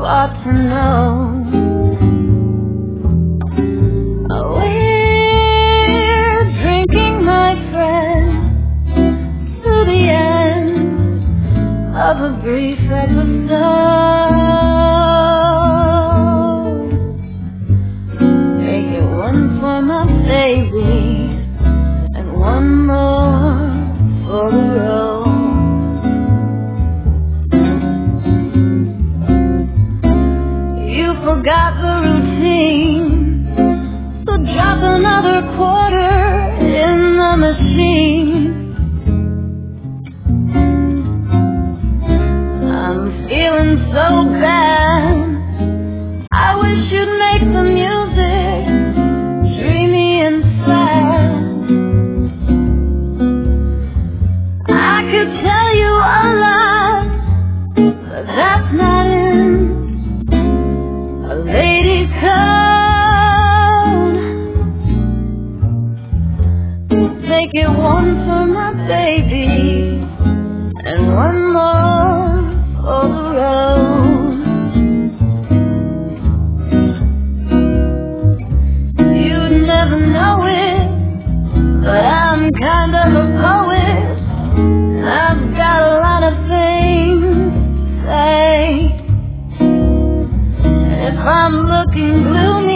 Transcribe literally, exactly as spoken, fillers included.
ought to know. We're drinking, my friend, to the end of a brief episode. Take it one for my baby and one more for the road. You forgot the routine, so drop another quarter in the machine. I'm feeling so bad, I wish you'd make the music dreamy and sad. I could tell you a lot, but that's not in a lady code. Make it one for my baby and one more for the road. You'd never know it, but I'm kind of a poet. I've got a lot of things to say. If I'm looking gloomy,